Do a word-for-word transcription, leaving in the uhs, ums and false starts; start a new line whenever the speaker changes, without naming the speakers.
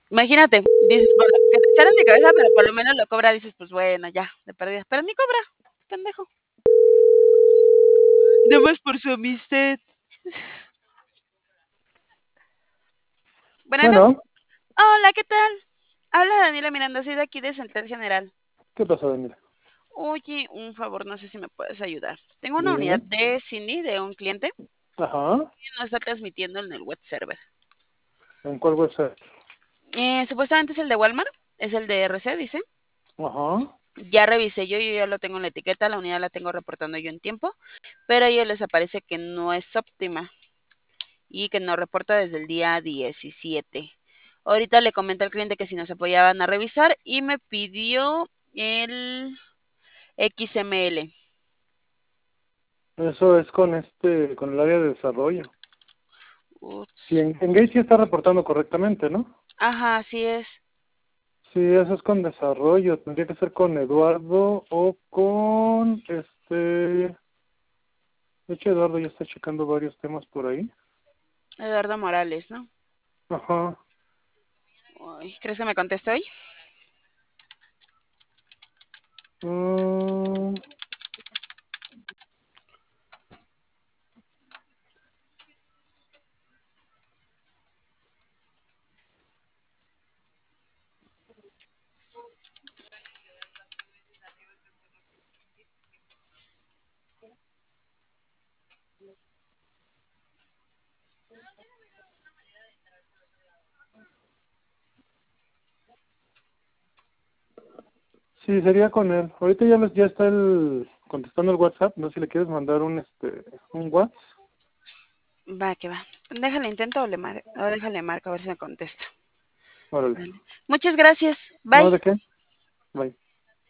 Imagínate, dices, bueno, que te echaran de cabeza, pero por lo menos lo cobra, dices, pues bueno, ya, de pérdida. Pero ni cobra, pendejo. Nada más por su amistad. Bueno, no.
Bueno,
Hola, ¿qué tal? Habla Daniela Miranda, soy de aquí de Central General.
¿qué pasó, Daniela?
Oye, un favor, no sé si me puedes ayudar. Tengo una unidad
Dime.
de Cindy de un cliente
Ajá.
que no está transmitiendo en el web server.
¿En cuál website?
Eh, supuestamente es el de Walmart, es el de R C, dice.
Ajá.
Ya revisé yo, yo ya lo tengo en la etiqueta, la unidad la tengo reportando yo en tiempo, pero a ellos les aparece que no es óptima y que no reporta desde el día diecisiete. Ahorita le comenté al cliente que si nos apoyaban a revisar y me pidió el X M L.
Eso es con este, con el área de desarrollo. Sí,
Ups.
en, en Gate sí está reportando correctamente, ¿no?
Ajá, así es.
Sí, eso es con desarrollo. Tendría que ser con Eduardo o con este. De hecho, Eduardo ya está checando varios temas por ahí.
Eduardo Morales, ¿no?
Ajá.
Ay, ¿crees que me conteste hoy?
Mm, sí, sería con él. Ahorita ya, los- ya está el, contestando el WhatsApp. No sé si le quieres mandar un este un WhatsApp.
Va, que va. Déjale intento o, le mar o déjale marco a ver si me contesta.
Órale.
Vale. Muchas gracias.
¿No
Bye.
de qué? Bye.